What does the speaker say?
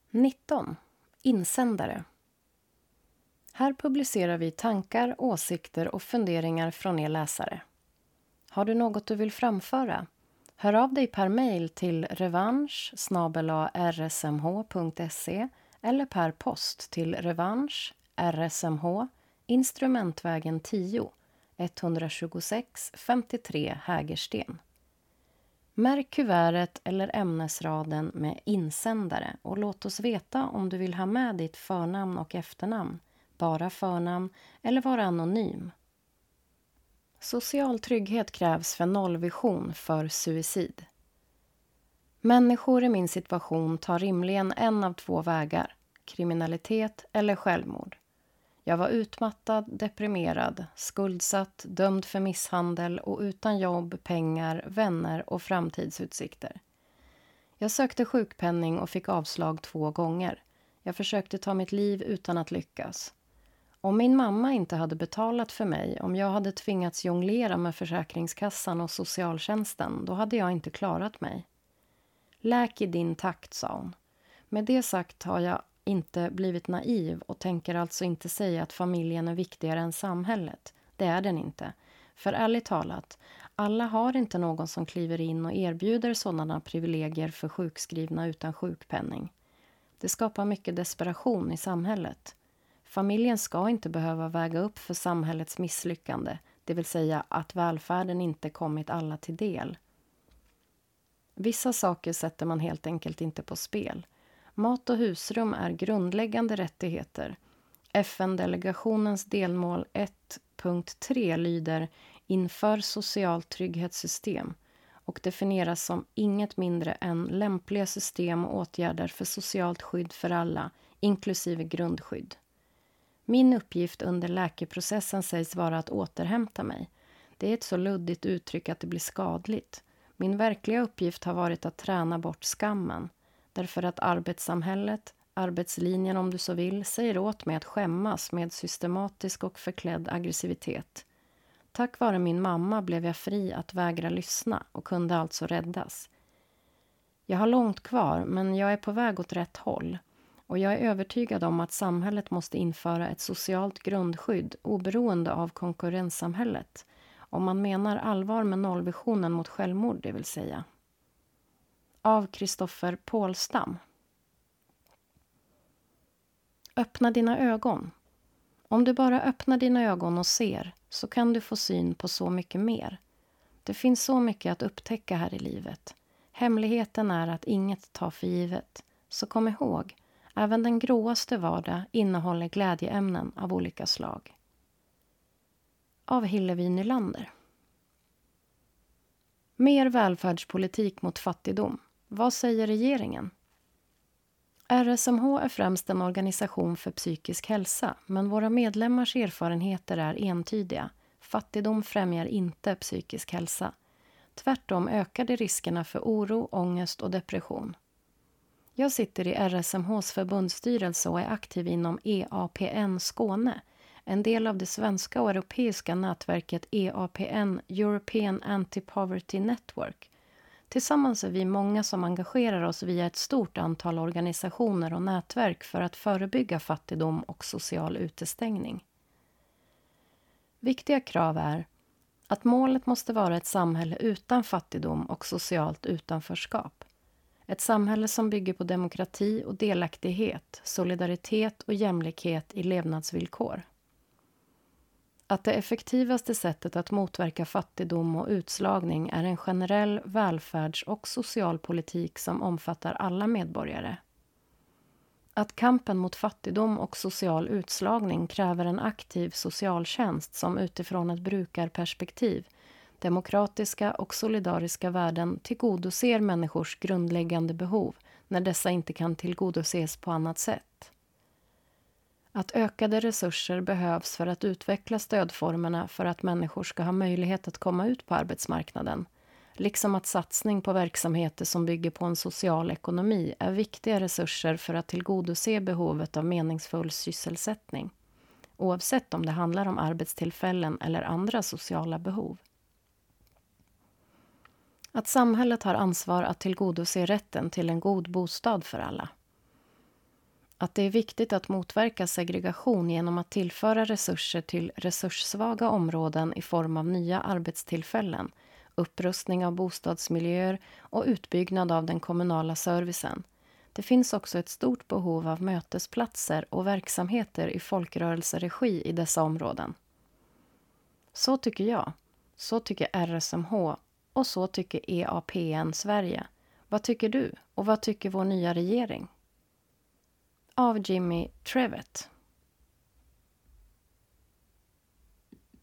19. Insändare. Här publicerar vi tankar, åsikter och funderingar från er läsare. Har du något du vill framföra? Hör av dig per mejl till revansch@rsmh.se eller per post till revansch RSMH Instrumentvägen 10 126 53 Hägersten. Märk kuvertet eller ämnesraden med insändare och låt oss veta om du vill ha med ditt förnamn och efternamn, bara förnamn eller vara anonym. Social trygghet krävs för nollvision för suicid. Människor i min situation tar rimligen en av två vägar, kriminalitet eller självmord. Jag var utmattad, deprimerad, skuldsatt, dömd för misshandel och utan jobb, pengar, vänner och framtidsutsikter. Jag sökte sjukpenning och fick avslag 2 gånger. Jag försökte ta mitt liv utan att lyckas. Om min mamma inte hade betalat för mig, om jag hade tvingats jonglera med Försäkringskassan och socialtjänsten, då hade jag inte klarat mig. Läk i din takt, sa hon. Med det sagt har jag inte blivit naiv och tänker alltså inte säga att familjen är viktigare än samhället. Det är den inte. För ärligt talat, alla har inte någon som kliver in och erbjuder sådana privilegier för sjukskrivna utan sjukpenning. Det skapar mycket desperation i samhället. Familjen ska inte behöva väga upp för samhällets misslyckande, det vill säga att välfärden inte kommit alla till del. Vissa saker sätter man helt enkelt inte på spel. Mat och husrum är grundläggande rättigheter. FN-delegationens delmål 1.3 lyder inför socialt trygghetssystem och definieras som inget mindre än lämpliga system och åtgärder för socialt skydd för alla, inklusive grundskydd. Min uppgift under läkeprocessen sägs vara att återhämta mig. Det är ett så luddigt uttryck att det blir skadligt. Min verkliga uppgift har varit att träna bort skammen. Därför att arbetssamhället, arbetslinjen om du så vill, säger åt mig att skämmas med systematisk och förklädd aggressivitet. Tack vare min mamma blev jag fri att vägra lyssna och kunde alltså räddas. Jag har långt kvar, men jag är på väg åt rätt håll. Och jag är övertygad om att samhället måste införa ett socialt grundskydd oberoende av konkurrenssamhället. Om man menar allvar med nollvisionen mot självmord, det vill säga. Av Kristoffer Pålstam. Öppna dina ögon. Om du bara öppnar dina ögon och ser, så kan du få syn på så mycket mer. Det finns så mycket att upptäcka här i livet. Hemligheten är att inget tar för givet. Så kom ihåg, även den gråaste vardag innehåller glädjeämnen av olika slag. Av Hillevi Nylander. Mer välfärdspolitik mot fattigdom. Vad säger regeringen? RSMH är främst en organisation för psykisk hälsa, men våra medlemmars erfarenheter är entydiga. Fattigdom främjar inte psykisk hälsa. Tvärtom ökar det riskerna för oro, ångest och depression. Jag sitter i RSMHs förbundsstyrelse och är aktiv inom EAPN Skåne, en del av det svenska och europeiska nätverket EAPN, European Anti-Poverty Network. Tillsammans är vi många som engagerar oss via ett stort antal organisationer och nätverk för att förebygga fattigdom och social utestängning. Viktiga krav är att målet måste vara ett samhälle utan fattigdom och socialt utanförskap. Ett samhälle som bygger på demokrati och delaktighet, solidaritet och jämlikhet i levnadsvillkor. Att det effektivaste sättet att motverka fattigdom och utslagning är en generell välfärds- och socialpolitik som omfattar alla medborgare. Att kampen mot fattigdom och social utslagning kräver en aktiv socialtjänst som utifrån ett brukarperspektiv, demokratiska och solidariska värden tillgodoser människors grundläggande behov när dessa inte kan tillgodoses på annat sätt. Att ökade resurser behövs för att utveckla stödformerna för att människor ska ha möjlighet att komma ut på arbetsmarknaden, liksom att satsning på verksamheter som bygger på en social ekonomi är viktiga resurser för att tillgodose behovet av meningsfull sysselsättning, oavsett om det handlar om arbetstillfällen eller andra sociala behov. Att samhället har ansvar att tillgodose rätten till en god bostad för alla. Att det är viktigt att motverka segregation genom att tillföra resurser till resurssvaga områden i form av nya arbetstillfällen, upprustning av bostadsmiljöer och utbyggnad av den kommunala servicen. Det finns också ett stort behov av mötesplatser och verksamheter i folkrörelseregi i dessa områden. Så tycker jag, så tycker RSMH och så tycker EAPN Sverige. Vad tycker du och vad tycker vår nya regering? Av Jimmy Trevett.